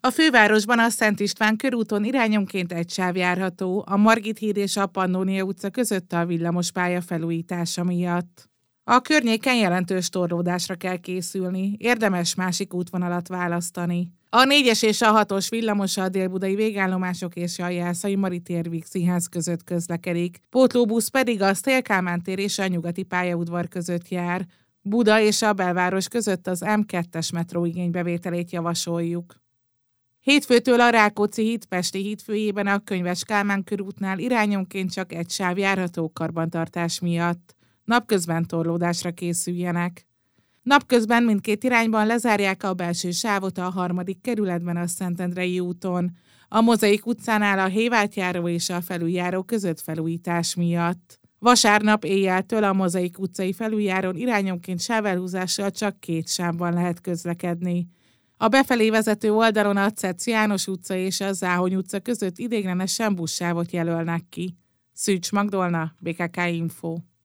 A fővárosban a Szent István körúton irányonként egy sáv járható, a Margit híd és a Pannónia utca között a villamospálya felújítása miatt. A környéken jelentős torlódásra kell készülni, érdemes másik útvonalat választani. A 4-es és a 6-os villamos a délbudai végállomások és a Jászai Mari tér Színház között közlekedik, pótlóbusz pedig a Széll Kálmán tér és a Nyugati pályaudvar között jár. Buda és a belváros között az M2-es metró igénybevételét javasoljuk. Hétfőtől a Rákóczi híd Pesti híd főjében a Könyves Kálmán körútnál irányonként csak egy sáv járható karbantartás miatt. Napközben torlódásra készüljenek. Napközben mindkét irányban lezárják a belső sávot a 3. kerületben a Szentendrei úton, a Mozaik utcánál a Hévátjáró és a felüljáró között felújítás miatt. Vasárnap éjjeltől a Mozaik utcai felüljáron irányonként sávelhúzással csak 2 sávban lehet közlekedni. A befelé vezető oldalon a Cetsz János utca és a Záhony utca között ideiglenesen buszsávot jelölnek ki. Szűcs Magdolna, BKK Info.